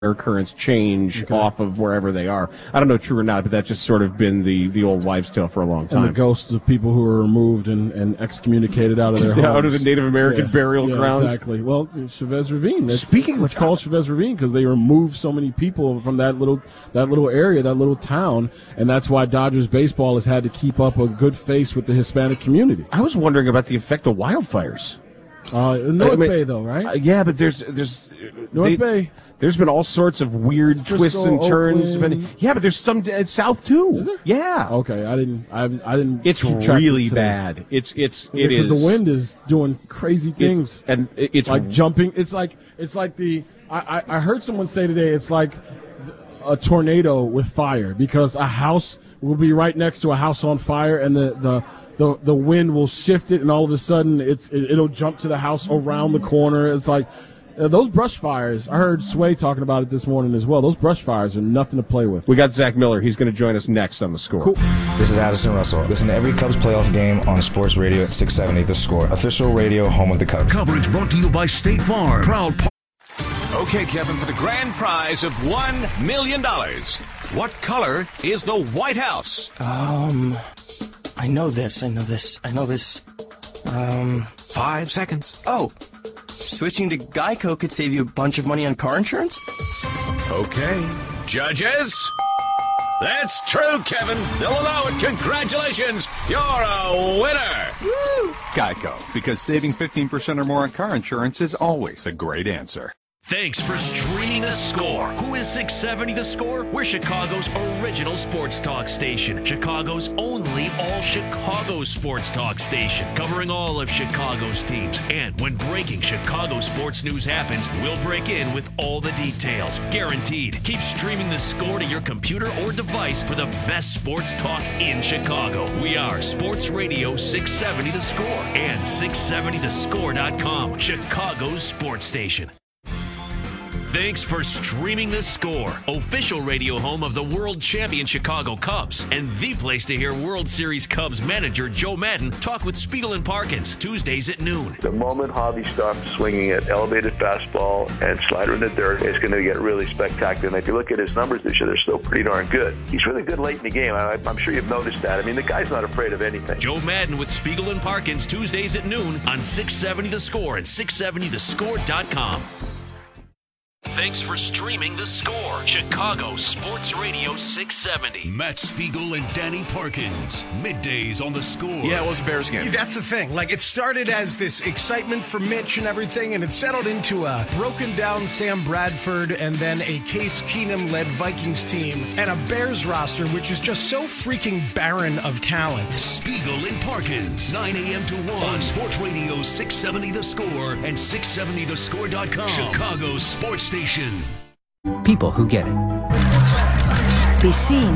air currents change off of wherever they are. I don't know true or not, but that's just sort of been the old wives' tale for a long time. And the ghosts of people who were removed and excommunicated out of their homes. Out of the Native American burial ground. Exactly. Well, Chavez Ravine. It's called Chavez Ravine because they removed so many people from that little area, that little town, and that's why Dodgers baseball has had to keep up a good face with the Hispanic community. I was wondering about the effect of wildfires. North Bay, though, right? Yeah, but there's North Bay. There's been all sorts of weird twists and turns. Yeah, but there's some south too. Is there? Yeah. Okay, I didn't. It's really bad. It is because the wind is doing crazy things, it's like jumping. It's like I heard someone say today. It's like a tornado with fire because a house will be right next to a house on fire, and the wind will shift it, and all of a sudden it'll jump to the house around the corner. It's like those brush fires. I heard Sway talking about it this morning as well. Those brush fires are nothing to play with. We got Zach Miller. He's going to join us next on The Score. Cool. This is Addison Russell. Listen to every Cubs playoff game on Sports Radio at 670 The Score. Official radio home of the Cubs. Coverage brought to you by State Farm. Proud. Okay, Kevin, for the grand prize of $1 million, what color is the White House? I know this. 5 seconds. Oh, switching to Geico could save you a bunch of money on car insurance? Okay. Judges? That's true, Kevin. They'll allow it. Congratulations. You're a winner. Woo! Geico, because saving 15% or more on car insurance is always a great answer. Thanks for streaming The Score. Who is 670 The Score? We're Chicago's original sports talk station. Chicago's only all-Chicago sports talk station. Covering all of Chicago's teams. And when breaking Chicago sports news happens, we'll break in with all the details. Guaranteed. Keep streaming The Score to your computer or device for the best sports talk in Chicago. We are Sports Radio 670 The Score and 670thescore.com. Chicago's sports station. Thanks for streaming The Score, official radio home of the world champion Chicago Cubs, and the place to hear World Series Cubs manager Joe Maddon talk with Spiegel and Parkins, Tuesdays at noon. The moment Javi starts swinging at elevated fastball and slider in the dirt, it's going to get really spectacular. And if you look at his numbers this year, they're still pretty darn good. He's really good late in the game. I'm sure you've noticed that. I mean, the guy's not afraid of anything. Joe Maddon with Spiegel and Parkins, Tuesdays at noon on 670 The Score and 670thescore.com. Thanks for streaming The Score, Chicago Sports Radio 670. Matt Spiegel and Danny Parkins, middays on The Score. Yeah, it was a Bears game. That's the thing. Like, it started as this excitement for Mitch and everything, and it settled into a broken down Sam Bradford and then a Case Keenum-led Vikings team and a Bears roster, which is just so freaking barren of talent. Spiegel and Parkins, 9 a.m. to 1 on Sports Radio 670 The Score and 670thescore.com. Chicago Sports Station. People who get it. Be seen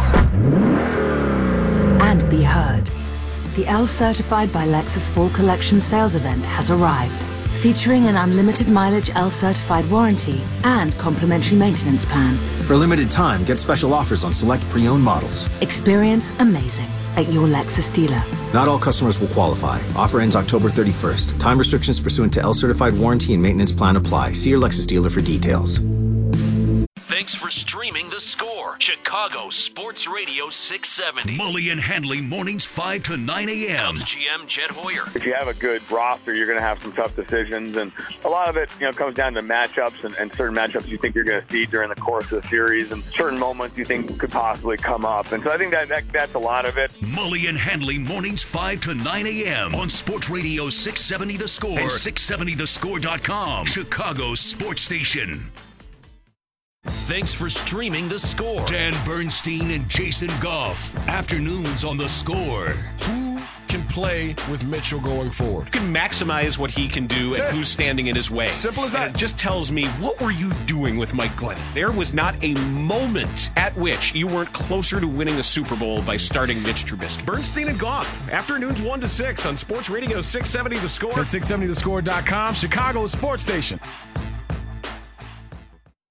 and be heard. The L Certified by Lexus Fall Collection sales event has arrived, featuring an unlimited mileage L Certified warranty and complimentary maintenance plan. For a limited time, get special offers on select pre-owned models. Experience amazing at your Lexus dealer. Not all customers will qualify. Offer ends October 31st. Time restrictions pursuant to L Certified warranty and maintenance plan apply. See your Lexus dealer for details. Thanks for streaming The Score, Chicago Sports Radio 670. Mully and Handley, mornings 5 to 9 a.m. Cubs GM Jed Hoyer. If you have a good roster, you're going to have some tough decisions, and a lot of it, comes down to matchups and certain matchups you think you're going to see during the course of the series, and certain moments you think could possibly come up. And so I think that's a lot of it. Mully and Handley, mornings 5 to 9 a.m. on Sports Radio 670 The Score and 670thescore.com. Chicago Sports Station. Thanks for streaming The Score. Dan Bernstein and Jason Goff. Afternoons on The Score. Who can play with Mitchell going forward? You can maximize what he can do and who's standing in his way. Simple as that. And it just tells me, what were you doing with Mike Glennon? There was not a moment at which you weren't closer to winning a Super Bowl by starting Mitch Trubisky. Bernstein and Goff. Afternoons 1 to 6 on Sports Radio 670 The Score. And 670thescore.com, Chicago Sports Station.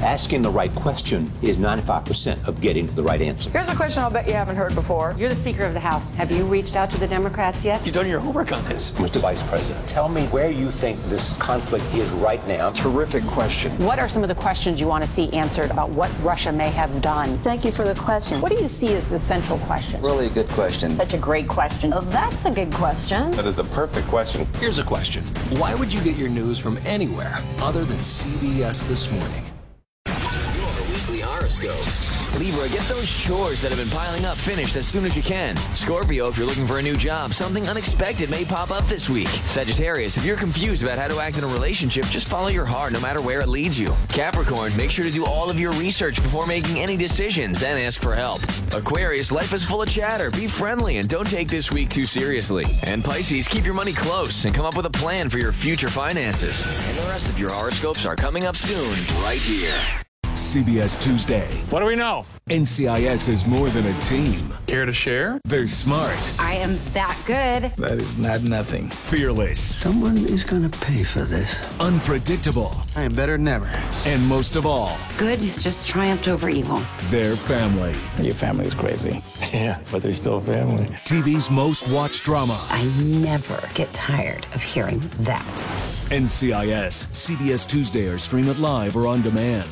Asking the right question is 95% of getting the right answer. Here's a question I'll bet you haven't heard before. You're the Speaker of the House. Have you reached out to the Democrats yet? You've done your homework on this. Mr. Vice President, tell me where you think this conflict is right now. Terrific question. What are some of the questions you want to see answered about what Russia may have done? Thank you for the question. What do you see as the central question? Really a good question. Such a great question. That's a good question. That is the perfect question. Here's a question. Why would you get your news from anywhere other than CBS This Morning? Your weekly horoscope. Libra, get those chores that have been piling up finished as soon as you can. Scorpio, if you're looking for a new job, something unexpected may pop up this week. Sagittarius, if you're confused about how to act in a relationship, just follow your heart no matter where it leads you. Capricorn, make sure to do all of your research before making any decisions and ask for help. Aquarius, life is full of chatter. Be friendly and don't take this week too seriously. And Pisces, keep your money close and come up with a plan for your future finances. And the rest of your horoscopes are coming up soon, right here. CBS Tuesday. What do we know? NCIS is more than a team. Care to share? They're smart. I am that good. That is not nothing. Fearless. Someone is going to pay for this. Unpredictable. I am better than ever. And most of all, Good just triumphed over evil. their family. Your family is crazy. Yeah, but they're still family. TV's most watched drama. I never get tired of hearing that. NCIS. CBS Tuesday or stream it live or on demand.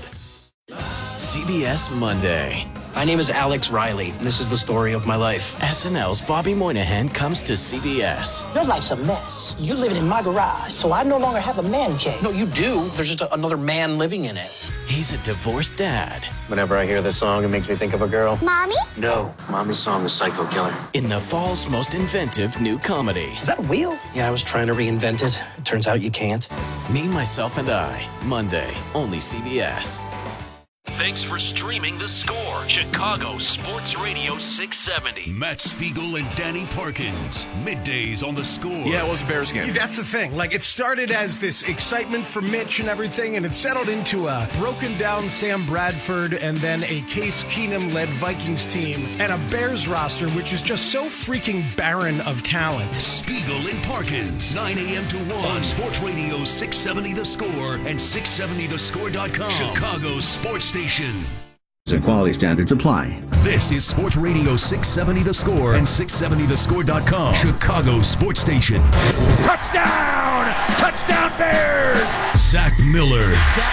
CBS Monday. My name is Alex Riley, and this is the story of my life. SNL's Bobby Moynihan comes to CBS. Your life's a mess. You're living in my garage, so I no longer have a man cave. No, you do. There's just another man living in it. He's a divorced dad. Whenever I hear this song, it makes me think of a girl. Mommy? No, Mommy's song is Psycho Killer. In the fall's most inventive new comedy. Is that a wheel? Yeah, I was trying to reinvent it. It turns out you can't. Me, Myself, and I. Monday, only CBS. Thanks for streaming The Score, Chicago Sports Radio 670. Matt Spiegel and Danny Parkins. Middays on The Score. Yeah, it was a Bears game. That's the thing. Like, it started as this excitement for Mitch and everything, and it settled into a broken down Sam Bradford and then a Case Keenum-led Vikings team and a Bears roster, which is just so freaking barren of talent. Spiegel and Parkins, 9 a.m. to 1 on Sports Radio 670 The Score and 670thescore.com. Chicago's sports station. And quality standards apply. This is Sports Radio 670 The Score and 670thescore.com. Chicago's sports station. Touchdown! Touchdown Bears! Zach Miller.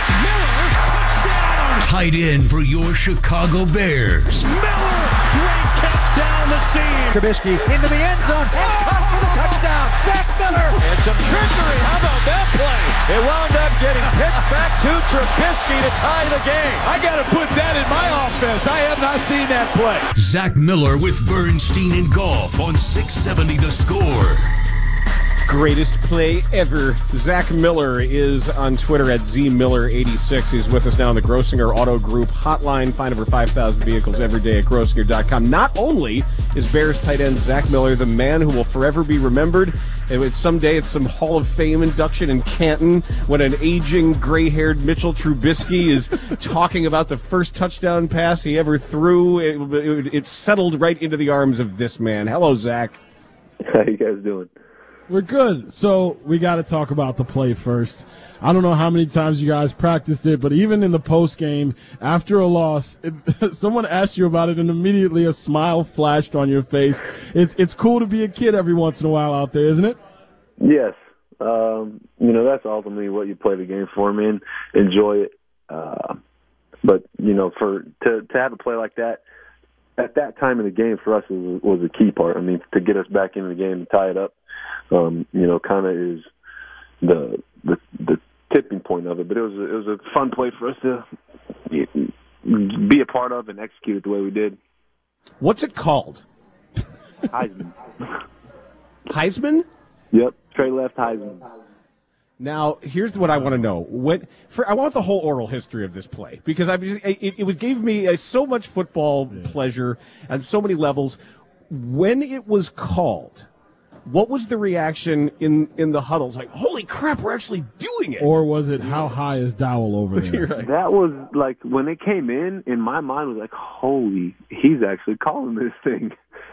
Touchdown! Tight end for your Chicago Bears. Miller! Great catch down the seam. Trubisky into the end zone. And caught for the touchdown. Zach Miller. And some trickery. How about that play? It wound up getting picked back to Trubisky to tie the game. I got to put that in my offense. I have not seen that play. Zach Miller with Bernstein and Golf on 670 The Score. Greatest play ever. Zach Miller is on Twitter at ZMiller86. He's with us now on the Grossinger Auto Group hotline. Find over 5,000 vehicles every day at Grossinger.com. Not only is Bears tight end Zach Miller the man who will forever be remembered, someday it's some Hall of Fame induction in Canton when an aging, gray-haired Mitchell Trubisky is talking about the first touchdown pass he ever threw. It settled right into the arms of this man. Hello, Zach. How you guys doing? We're good. So we got to talk about the play first. I don't know how many times you guys practiced it, but even in the post game, after a loss, someone asked you about it and immediately a smile flashed on your face. It's cool to be a kid every once in a while out there, isn't it? Yes. That's ultimately what you play the game for, man. Enjoy it. But, to have a play like that, at that time in the game for us was a key part. I mean, to get us back into the game and tie it up. Kind of is the tipping point of it. But it was a fun play for us to be a part of and execute it the way we did. What's it called? Heisman. Heisman? Yep, straight left Heisman. Now, here's what I want to know. I want the whole oral history of this play because it gave me so much football pleasure on so many levels. When it was called, what was the reaction in the huddles? Like, holy crap, we're actually doing it. Or was it, how high is Dowell over there? Right. That was like, when it came in my mind was like, holy, he's actually calling this thing.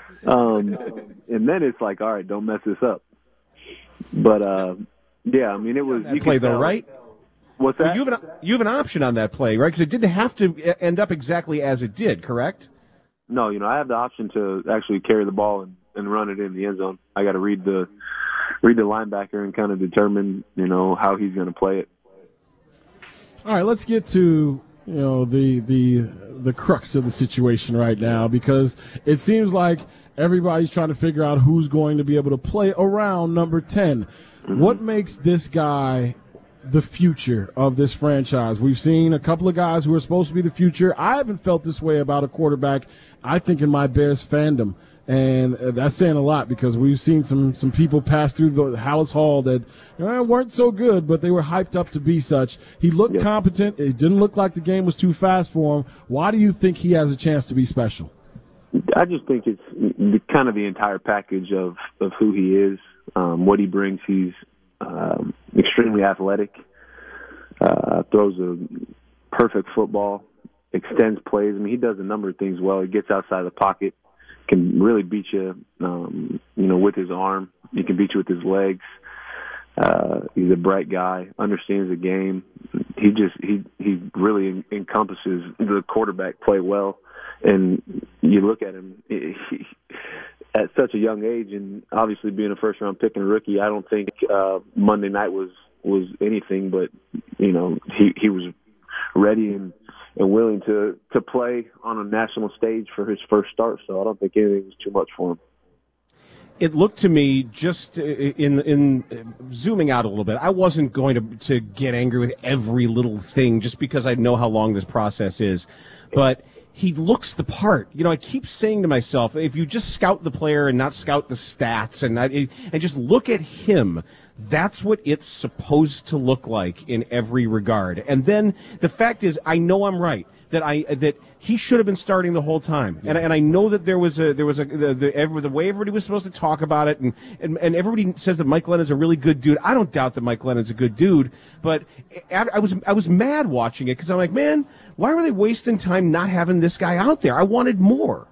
And then it's like, all right, don't mess this up. But, yeah, I mean, it was. You play though, right? What's that? You have an option on that play, right? Because it didn't have to end up exactly as it did, correct? No, I have the option to actually carry the ball and run it in the end zone. I got to read the linebacker and kind of determine, how he's going to play it. All right, let's get to the crux of the situation right now, because it seems like everybody's trying to figure out who's going to be able to play around number 10. Mm-hmm. What makes this guy the future of this franchise? We've seen a couple of guys who are supposed to be the future. I haven't felt this way about a quarterback, I think, in my Bears fandom. And that's saying a lot, because we've seen some people pass through the Hallis Hall that weren't so good, but they were hyped up to be such. He looked competent. It didn't look like the game was too fast for him. Why do you think he has a chance to be special? I just think it's kind of the entire package of who he is, what he brings. He's extremely athletic, throws a perfect football, extends plays. I mean, he does a number of things well. He gets outside the pocket, can really beat you, with his arm. He can beat you with his legs. He's a bright guy, understands the game. He really encompasses the quarterback play well. And you look at him at such a young age, and obviously being a first-round pick and a rookie, I don't think Monday night was anything but, he was ready and willing to play on a national stage for his first start. So I don't think anything was too much for him. It looked to me, just in zooming out a little bit, I wasn't going to get angry with every little thing just because I know how long this process is. But he looks the part. I keep saying to myself, if you just scout the player and not scout the stats and just look at him, that's what it's supposed to look like in every regard. And then the fact is, I know I'm right, that he should have been starting the whole time. And I know that there was the way everybody was supposed to talk about it, and everybody says that Mike Glennon's a really good dude. I don't doubt that Mike Glennon's a good dude, but I was mad watching it, because I'm like, man, why were they wasting time not having this guy out there? I wanted more.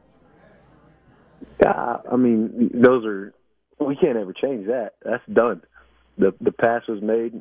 Yeah, I mean, we can't ever change that. That's done. The pass was made.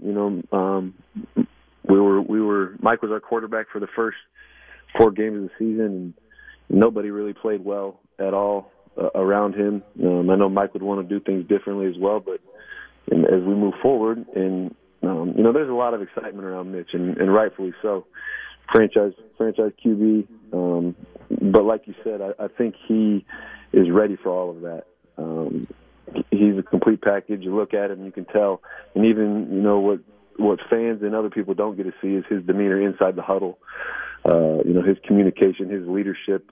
Mike was our quarterback for the first 4 games of the season, and nobody really played well at all around him. I know Mike would want to do things differently as well, but as we move forward, and there's a lot of excitement around Mitch, and rightfully so. Franchise QB, but like you said, I think he is ready for all of that. He's a complete package. You look at him, you can tell, and even what fans and other people don't get to see is his demeanor inside the huddle. His communication, his leadership,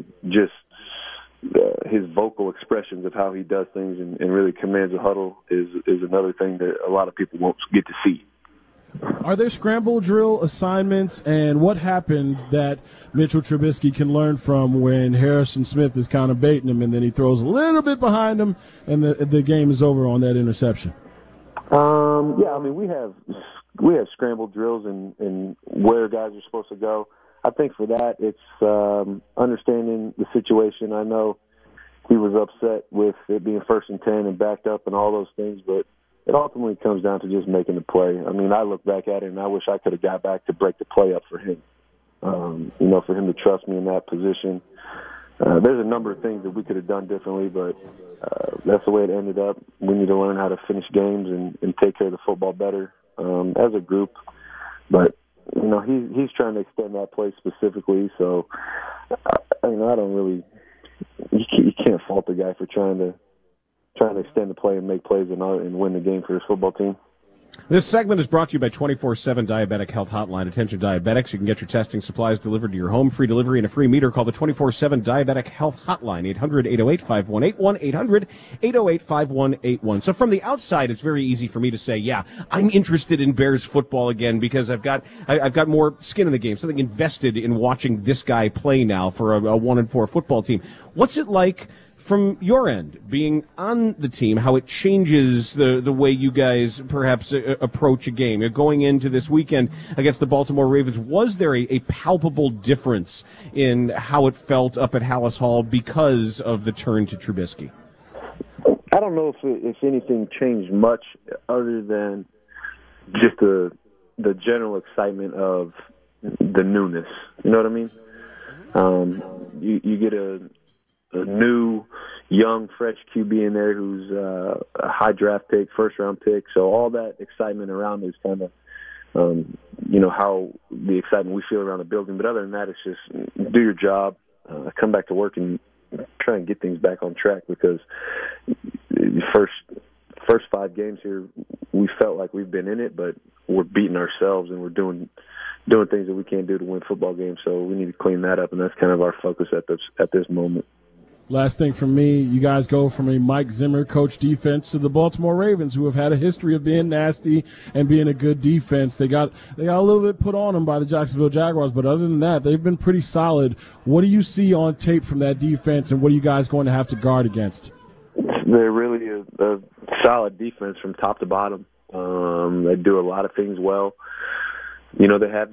his vocal expressions of how he does things and really commands a huddle is another thing that a lot of people won't get to see. Are there scramble drill assignments, and what happened that Mitchell Trubisky can learn from when Harrison Smith is kind of baiting him and then he throws a little bit behind him and the game is over on that interception? Yeah, I mean, we have scramble drills and where guys are supposed to go. I think for that, it's understanding the situation. I know he was upset with it being 1st and 10 and backed up and all those things, but it ultimately comes down to just making the play. I mean, I look back at it and I wish I could have got back to break the play up for him. For him to trust me in that position. There's a number of things that we could have done differently, but that's the way it ended up. We need to learn how to finish games and take care of the football better as a group. But he's trying to extend that play specifically. So I don't really. You can't fault the guy for trying to extend the play and make plays and win the game for his football team. This segment is brought to you by 24/7 Diabetic Health Hotline. Attention diabetics, you can get your testing supplies delivered to your home, free delivery and a free meter. Call the 24/7 Diabetic Health Hotline, 800-808-5181, 800-808-5181. So from the outside, it's very easy for me to say, yeah, I'm interested in Bears football again because I've got more skin in the game, something invested in watching this guy play now for a 1-4 football team. What's it like from your end, being on the team, how it changes the way you guys perhaps approach a game? Going into this weekend against the Baltimore Ravens, was there a palpable difference in how it felt up at Hallis Hall because of the turn to Trubisky? I don't know if anything changed much other than just the the general excitement of the newness. You know what I mean? You get a new, young, fresh QB in there who's a high draft pick, first-round pick. So all that excitement around is kind of, how the excitement we feel around the building. But other than that, it's just do your job, come back to work, and try and get things back on track, because the first 5 games here, we felt like we've been in it, but we're beating ourselves and we're doing things that we can't do to win football games. So we need to clean that up, and that's kind of our focus at this moment. Last thing from me, you guys go from a Mike Zimmer coach defense to the Baltimore Ravens, who have had a history of being nasty and being a good defense. They got a little bit put on them by the Jacksonville Jaguars, but other than that, they've been pretty solid. What do you see on tape from that defense, and what are you guys going to have to guard against? They're really a solid defense from top to bottom. They do a lot of things well. They have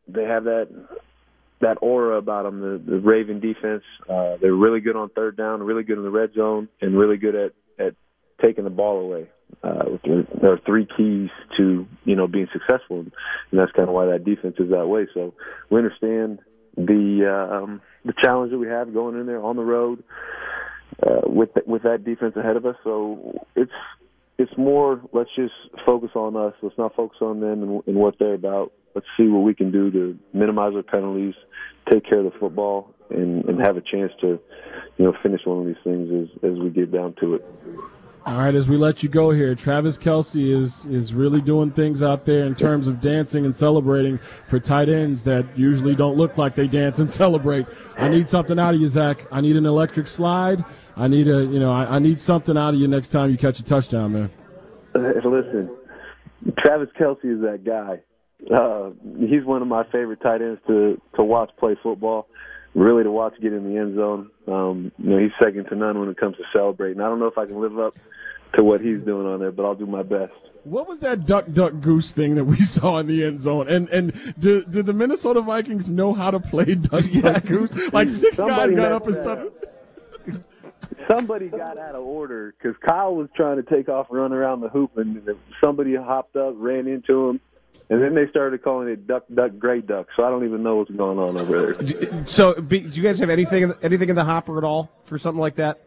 that aura about them, the Raven defense. They're really good on third down, really good in the red zone, and really good at taking the ball away. There are 3 keys to, being successful, and that's kind of why that defense is that way. So we understand the challenge that we have going in there on the road with that defense ahead of us. So it's more, let's just focus on us. Let's not focus on them and what they're about. Let's see what we can do to minimize our penalties, take care of the football, and have a chance to, finish one of these things as we get down to it. All right, as we let you go here, Travis Kelce is really doing things out there in terms of dancing and celebrating for tight ends that usually don't look like they dance and celebrate. I need something out of you, Zach. I need an electric slide. I need I need something out of you next time you catch a touchdown, man. Listen, Travis Kelce is that guy. He's one of my favorite tight ends to watch play football, really to watch get in the end zone. He's second to none when it comes to celebrating. I don't know if I can live up to what he's doing on there, but I'll do my best. What was that duck, duck, goose thing that we saw in the end zone? And do the Minnesota Vikings know how to play duck, duck, goose? Like 6 guys got up and started. Somebody got out of order because Kyle was trying to take off and run around the hoop, and somebody hopped up, ran into him. And then they started calling it duck, duck, gray duck. So I don't even know what's going on over there. So do you guys have anything in the hopper at all for something like that?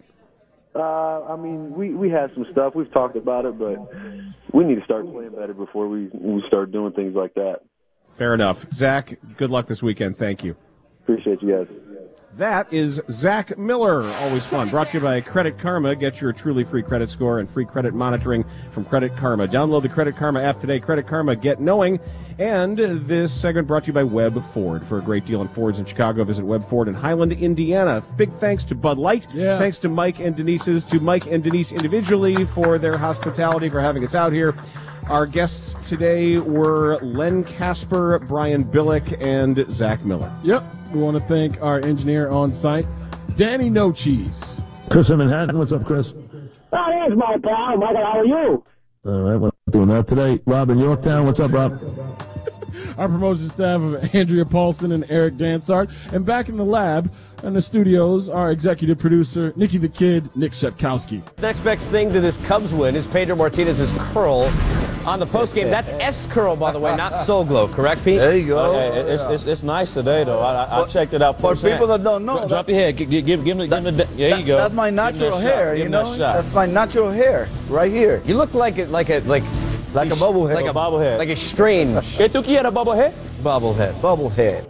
We had some stuff. We've talked about it, but we need to start playing better before we start doing things like that. Fair enough. Zach, good luck this weekend. Thank you. Appreciate you guys. That is Zach Miller. Always fun. Brought to you by Credit Karma. Get your truly free credit score and free credit monitoring from Credit Karma. Download the Credit Karma app today. Credit Karma, get knowing. And this segment brought to you by Webb Ford. For a great deal on Fords in Chicago, visit Webb Ford in Highland, Indiana. Big thanks to Bud Light. Yeah. Thanks to Mike and Denise individually for their hospitality, for having us out here. Our guests today were Len Casper, Brian Billick, and Zach Miller. Yep. We want to thank our engineer on site, Danny No Cheese. Chris in Manhattan. What's up, Chris? Oh, there's my pal. Michael, how are you? All right, we're doing that today. Rob in Yorktown. What's up, Rob? Our promotion staff of Andrea Paulson and Eric Dansart. And back in the lab and the studios, our executive producer, Nikki the Kid, Nick Shepkowski. Next best thing to this Cubs win is Pedro Martinez's curl on the postgame. That's S-curl, by the way, not Soul Glow, correct, Pete? There you go. It's nice today, though. I checked it out for people that don't know. Drop your head. Give him the. There you go. That's my natural hair. You know, that's my natural hair right here. You look like a bobblehead. Like a bobblehead. Like a strange. ¿Qué tú quieres, bobblehead? Bobblehead. Bobblehead.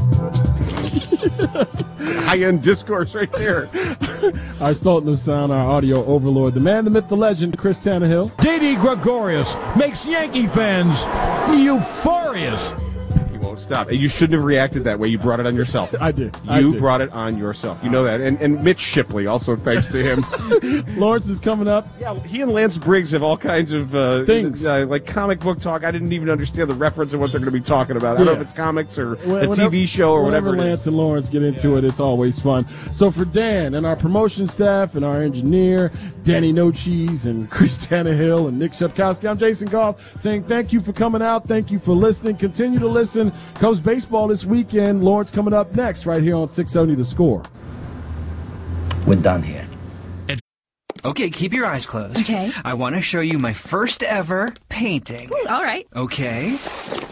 High-end discourse right there. Our Sultan of Sound, our audio overlord, the man, the myth, the legend, Chris Tannehill. Didi Gregorius makes Yankee fans euphorious. You won't stop. You shouldn't have reacted that way. You brought it on yourself. I did. You brought it on yourself. You know that. And Mitch Shipley, also thanks to him. Lawrence is coming up. Yeah, he and Lance Briggs have all kinds of things. Like comic book talk. I didn't even understand the reference of what they're going to be talking about. I don't know if it's comics or a TV show or whatever it is. Lance and Lawrence get into it, it's always fun. So for Dan and our promotion staff and our engineer, Danny No Cheese and Chris Tannehill and Nick Shepkowski, I'm Jason Goff saying thank you for coming out. Thank you for listening. Continue to listen. Cubs baseball this weekend. Lawrence coming up next right here on 670 The Score. We're done here. Okay, keep your eyes closed. Okay. I want to show you my first ever painting. All right. Okay.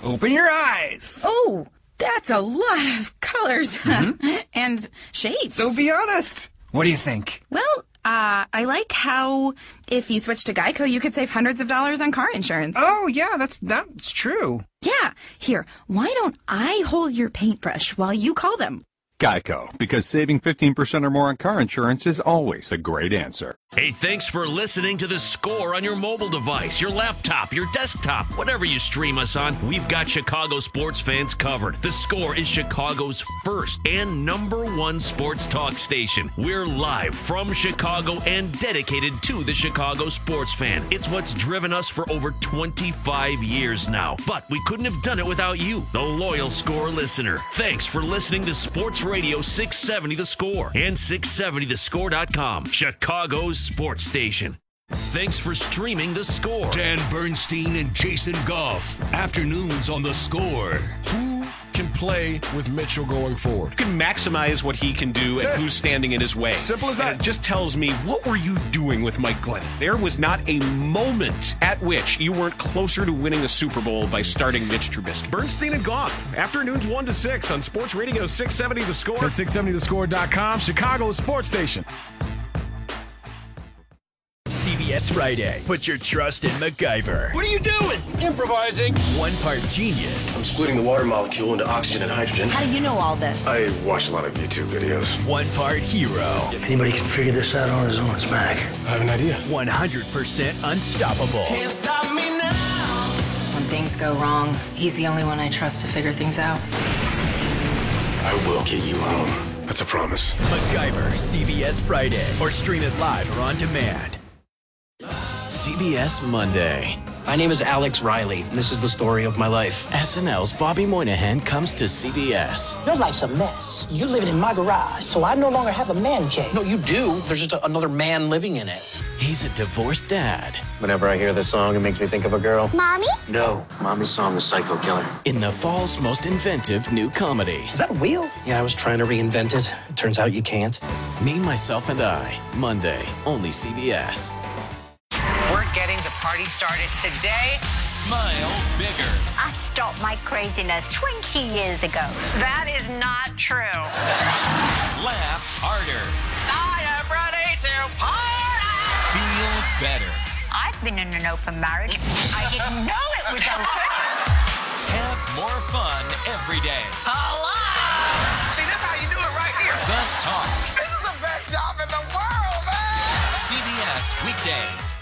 Open your eyes. Oh, that's a lot of colors and shapes. So be honest. What do you think? Well, I like how if you switch to Geico, you could save hundreds of dollars on car insurance. Oh, yeah, that's true. Yeah. Here, why don't I hold your paintbrush while you call them? Geico, because saving 15% or more on car insurance is always a great answer. Hey, thanks for listening to The Score on your mobile device, your laptop, your desktop, whatever you stream us on. We've got Chicago sports fans covered. The Score is Chicago's first and #1 sports talk station. We're live from Chicago and dedicated to the Chicago sports fan. It's what's driven us for over 25 years now. But we couldn't have done it without you, the loyal Score listener. Thanks for listening to Sports Radio 670 The Score and 670thescore.com, Chicago's sports station. Thanks for streaming The Score. Dan Bernstein and Jason Goff. Afternoons on The Score. Who can play with Mitchell going forward? You can maximize what he can do and who's standing in his way. Simple as that. And it just tells me, what were you doing with Mike Glennon? There was not a moment at which you weren't closer to winning the Super Bowl by starting Mitch Trubisky. Bernstein and Goff. Afternoons 1 to 6 on Sports Radio 670 The Score. At 670thescore.com, Chicago's sports station. CBS Friday. Put your trust in MacGyver. What are you doing? Improvising. One part genius. I'm splitting the water molecule into oxygen and hydrogen. How do you know all this? I watch a lot of YouTube videos. One part hero. If anybody can figure this out on his own, it's Mac. I have an idea. 100% unstoppable. Can't stop me now. When things go wrong, he's the only one I trust to figure things out. I will get you home. That's a promise. MacGyver, CBS Friday. Or stream it live or on demand. CBS Monday. My name is Alex Riley, and this is the story of my life. SNL's Bobby Moynihan comes to CBS. Your life's a mess. You're living in my garage, so I no longer have a man cave. No, you do. There's just another man living in it. He's a divorced dad. Whenever I hear this song, it makes me think of a girl. Mommy? No, Mommy's song is Psycho Killer. In the fall's most inventive new comedy. Is that a wheel? Yeah, I was trying to reinvent it. Turns out you can't. Me, Myself, and I. Monday, only CBS. We're getting the party started today. Smile bigger. I stopped my craziness 20 years ago. That is not true. Laugh harder. I am ready to party! Feel better. I've been in an open marriage. I didn't know it was open. Have more fun every day. Hello! See, this how you do it right here. The Talk. This is the best job in the world, man. CBS weekdays.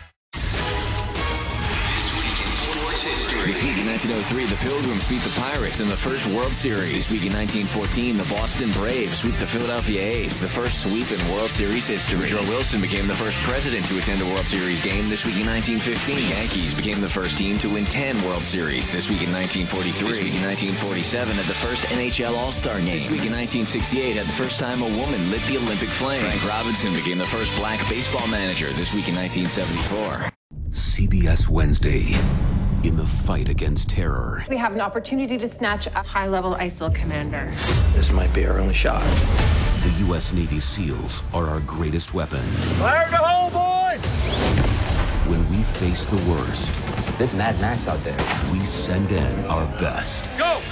This week in 1903, the Pilgrims beat the Pirates in the first World Series. This week in 1914, the Boston Braves sweep the Philadelphia A's, the first sweep in World Series history. Woodrow Wilson became the first president to attend a World Series game. This week in 1915, the Yankees became the first team to win 10 World Series. This week in 1943, this week in 1947, had the first NHL All-Star game. This week in 1968, had the first time a woman lit the Olympic flame. Frank Robinson became the first black baseball manager. This week in 1974. CBS Wednesday. In the fight against terror. We have an opportunity to snatch a high-level ISIL commander. This might be our only shot. The U.S. Navy SEALs are our greatest weapon. Fire in the hole, boys! When we face the worst, it's Mad Max out there. We send in our best. Go!